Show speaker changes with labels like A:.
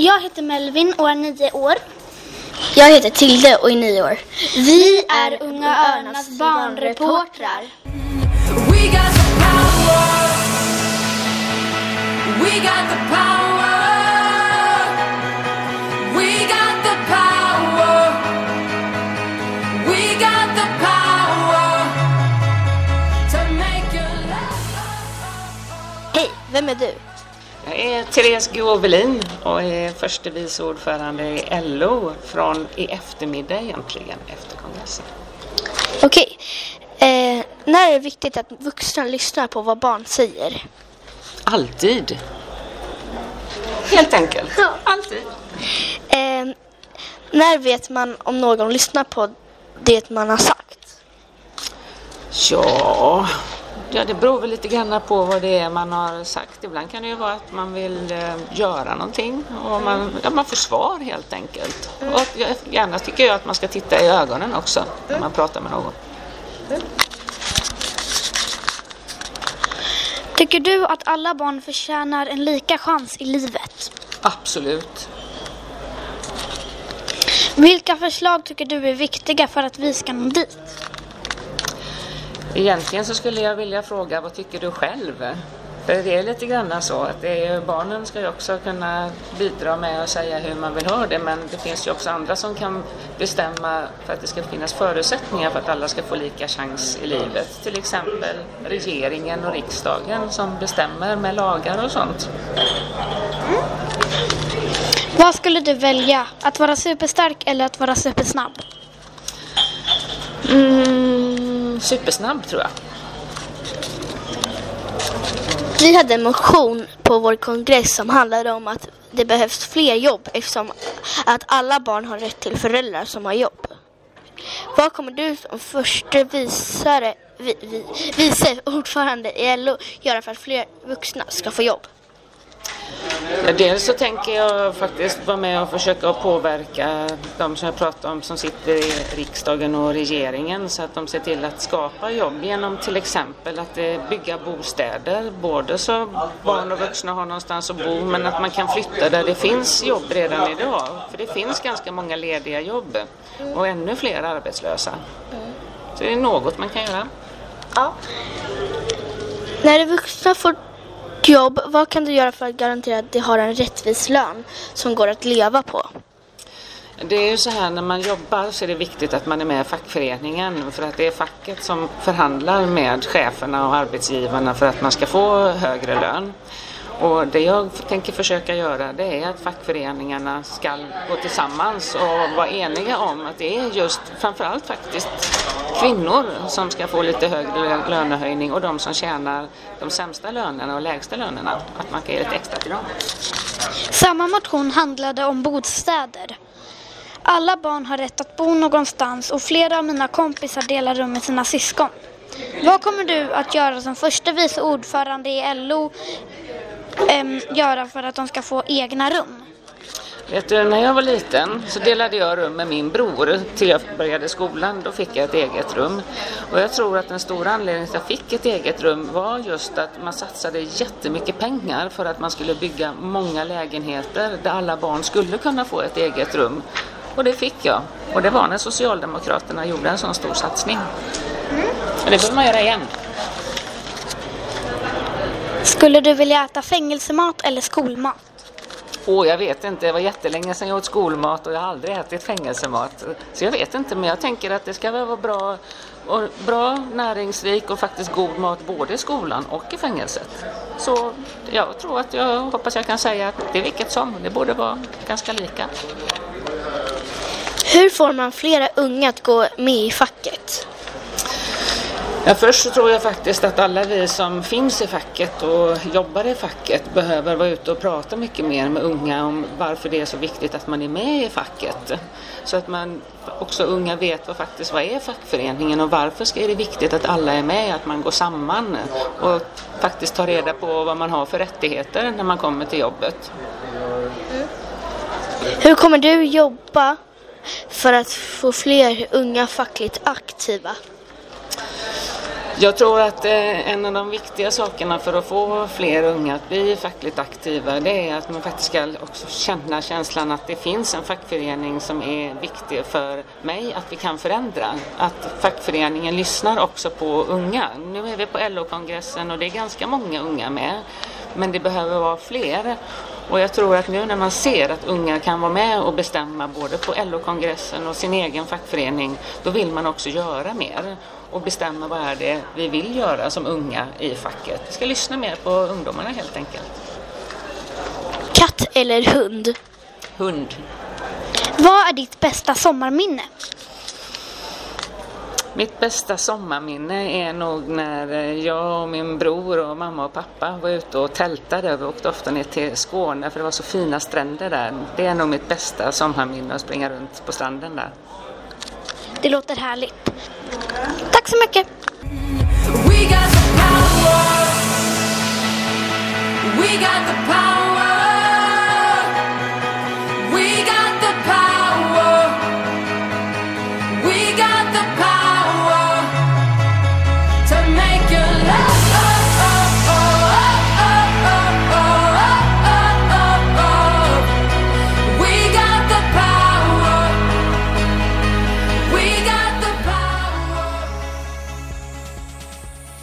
A: Jag heter Melvin och är 9 år.
B: Jag heter Tilde och är 9 år.
A: Vi är Unga Örnarnas barnreportrar.
C: We got the power. We got the power. We got the power. We got the power to make your life.
B: Hej, vem är du?
D: Jag är Therese Govelin och är förste vice ordförande i LO från i eftermiddag egentligen efter kongressen.
B: Okej. När är det viktigt att vuxna lyssnar på vad barn säger?
D: Alltid. Helt enkelt. Alltid.
B: När vet man om någon lyssnar på det man har sagt?
D: Ja, det beror väl lite grann på vad det är man har sagt. Ibland kan det ju vara att man vill göra någonting och man får svar helt enkelt. Och gärna tycker jag att man ska titta i ögonen också när man pratar med någon.
A: Tycker du att alla barn förtjänar en lika chans i livet?
D: Absolut.
A: Vilka förslag tycker du är viktiga för att vi ska nå dit?
D: Egentligen så skulle jag vilja fråga, vad tycker du själv? För det är lite grann så att barnen ska ju också kunna bidra med att säga hur man vill ha det, men det finns ju också andra som kan bestämma för att det ska finnas förutsättningar för att alla ska få lika chans i livet. Till exempel regeringen och riksdagen som bestämmer med lagar och sånt.
A: Vad skulle du välja? Att vara superstark eller att vara supersnabb?
D: Supersnabb tror jag.
B: Vi hade en motion på vår kongress som handlade om att det behövs fler jobb eftersom att alla barn har rätt till föräldrar som har jobb. Vad kommer du som första vice ordförande i LO göra för att fler vuxna ska få jobb?
D: Dels så tänker jag faktiskt vara med och försöka påverka de som jag pratar om som sitter i riksdagen och regeringen så att de ser till att skapa jobb genom till exempel att bygga bostäder, både så barn och vuxna har någonstans att bo men att man kan flytta där det finns jobb redan idag. För det finns ganska många lediga jobb och ännu fler arbetslösa. Så det är något man kan göra.
B: Ja. När de vuxna får jobb, vad kan du göra för att garantera att de har en rättvis lön som går att leva på?
D: Det är ju så här, när man jobbar så är det viktigt att man är med i fackföreningen för att det är facket som förhandlar med cheferna och arbetsgivarna för att man ska få högre lön. Och det jag tänker försöka göra det är att fackföreningarna ska gå tillsammans och vara eniga om att det är just framförallt faktiskt kvinnor som ska få lite högre lönehöjning och de som tjänar de sämsta lönerna och lägsta lönerna, att man kan ge lite extra till dem.
A: Samma motion handlade om bostäder. Alla barn har rätt att bo någonstans och flera av mina kompisar delar rum med sina syskon. Vad kommer du att göra som första vice ordförande i LO göra för att de ska få egna rum?
D: Vet du, när jag var liten så delade jag rum med min bror till jag började skolan. Då fick jag ett eget rum. Och jag tror att den stora anledningen till att jag fick ett eget rum var just att man satsade jättemycket pengar för att man skulle bygga många lägenheter där alla barn skulle kunna få ett eget rum. Och det fick jag. Och det var när Socialdemokraterna gjorde en sån stor satsning. Och det bör man göra igen.
A: Skulle du vilja äta fängelsemat eller skolmat?
D: Jag vet inte, det var jättelänge sedan jag åt skolmat och jag har aldrig ätit fängelsemat. Så jag vet inte, men jag tänker att det ska vara bra, näringsrik och faktiskt god mat både i skolan och i fängelset. Så jag hoppas jag kan säga att det är vilket som, det borde vara ganska lika.
B: Hur får man flera unga att gå med i facket?
D: Ja, först så tror jag faktiskt att alla vi som finns i facket och jobbar i facket behöver vara ute och prata mycket mer med unga om varför det är så viktigt att man är med i facket. Så att man också unga vet vad är fackföreningen och varför är det viktigt att alla är med, att man går samman och faktiskt tar reda på vad man har för rättigheter när man kommer till jobbet.
B: Hur kommer du jobba för att få fler unga fackligt aktiva?
D: Jag tror att en av de viktiga sakerna för att få fler unga att bli fackligt aktiva, det är att man faktiskt ska också känna känslan att det finns en fackförening som är viktig för mig, att vi kan förändra. Att fackföreningen lyssnar också på unga. Nu är vi på LO-kongressen och det är ganska många unga med, men det behöver vara fler. Och jag tror att nu när man ser att unga kan vara med och bestämma både på LO-kongressen och sin egen fackförening, då vill man också göra mer och bestämma vad är det vi vill göra som unga i facket. Vi ska lyssna mer på ungdomarna helt enkelt.
B: Katt eller hund?
D: Hund.
A: Vad är ditt bästa sommarminne?
D: Mitt bästa sommarminne är nog när jag och min bror och mamma och pappa var ute och tältade. Vi åkte ofta ner till Skåne för det var så fina stränder där. Det är nog mitt bästa sommarminne att springa runt på stranden där.
A: Det låter härligt. Tack så mycket!
C: We got the power. We got the power.